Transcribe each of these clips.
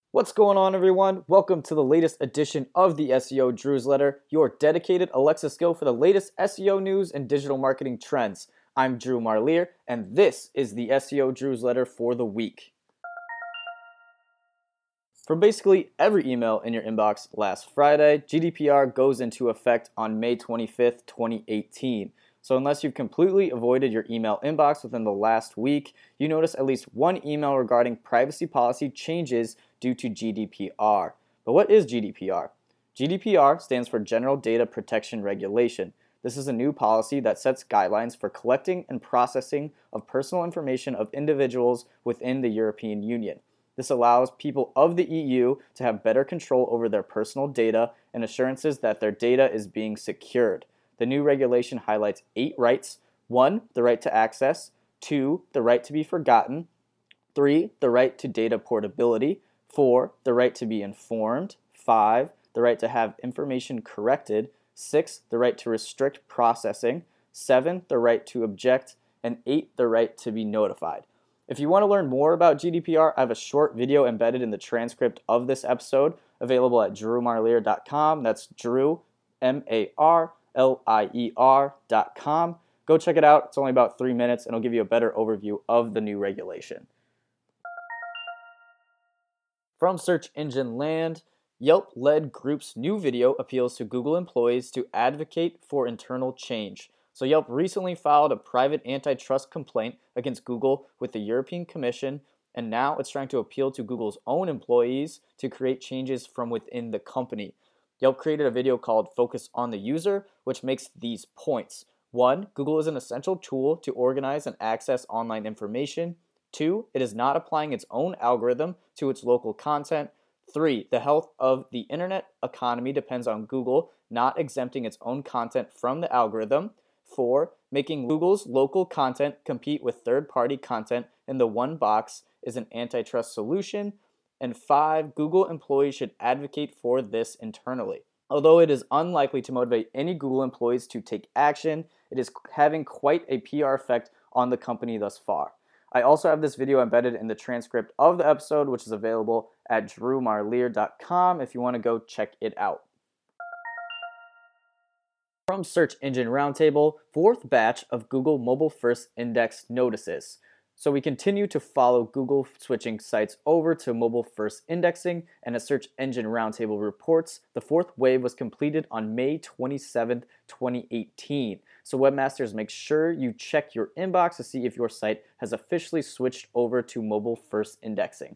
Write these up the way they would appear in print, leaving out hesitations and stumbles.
What's going on, everyone? Welcome to the latest edition of the SEO Drewsletter, your dedicated Alexa skill for the latest SEO news and digital marketing trends. I'm Drew Marlier, and this is the SEO Drewsletter for the week. For basically every email in your inbox last Friday, GDPR goes into effect on May 25th, 2018. So unless you've completely avoided your email inbox within the last week, you notice at least one email regarding privacy policy changes due to GDPR. But what is GDPR? GDPR stands for General Data Protection Regulation. This is a new policy that sets guidelines for collecting and processing of personal information of individuals within the European Union. This allows people of the EU to have better control over their personal data and assurances that their data is being secured. The new regulation highlights 8 rights. 1, the right to access. 2, the right to be forgotten. 3, the right to data portability. 4, the right to be informed. 5, the right to have information corrected. 6, the right to restrict processing. 7, the right to object. And 8, the right to be notified. If you want to learn more about GDPR, I have a short video embedded in the transcript of this episode, available at drewmarlier.com. That's Drew, MARLIER.com. Go check it out. It's only about 3 minutes, and it'll give you a better overview of the new regulation. From search engine land, Yelp-led group's new video appeals to Google employees to advocate for internal change. So Yelp recently filed a private antitrust complaint against Google with the European Commission, and now it's trying to appeal to Google's own employees to create changes from within the company. Yelp created a video called Focus on the User, which makes these points. 1, Google is an essential tool to organize and access online information. 2, it is not applying its own algorithm to its local content. 3, the health of the internet economy depends on Google not exempting its own content from the algorithm. 4, making Google's local content compete with third-party content in the one box is an antitrust solution. And 5, Google employees should advocate for this internally. Although it is unlikely to motivate any Google employees to take action, it is having quite a PR effect on the company thus far. I also have this video embedded in the transcript of the episode, which is available at drewmarlier.com if you want to go check it out. From Search Engine Roundtable, 4th batch of Google Mobile First Index notices. So we continue to follow Google switching sites over to mobile first indexing, and as Search Engine Roundtable reports, the 4th wave was completed on May 27th, 2018. So webmasters, make sure you check your inbox to see if your site has officially switched over to mobile first indexing.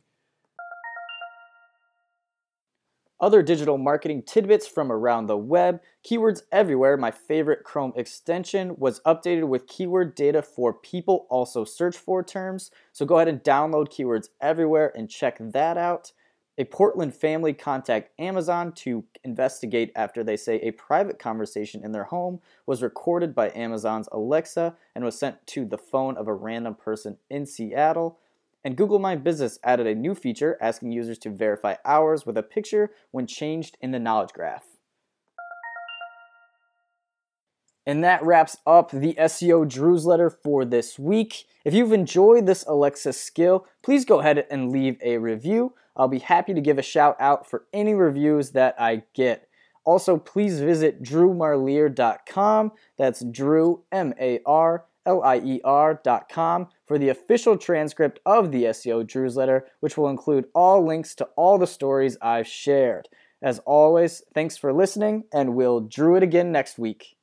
Other digital marketing tidbits from around the web. Keywords Everywhere, my favorite Chrome extension, was updated with keyword data for people also search for terms. So go ahead and download Keywords Everywhere and check that out. A Portland family contact Amazon to investigate after they say a private conversation in their home was recorded by Amazon's Alexa and was sent to the phone of a random person in Seattle. And Google My Business added a new feature asking users to verify hours with a picture when changed in the knowledge graph. And that wraps up the SEO Drewsletter for this week. If you've enjoyed this Alexa skill, please go ahead and leave a review. I'll be happy to give a shout out for any reviews that I get. Also, please visit drewmarlier.com. That's Drew, MARLIER.com for the official transcript of the SEO Drewsletter, which will include all links to all the stories I've shared. As always, thanks for listening, and we'll Drew it again next week.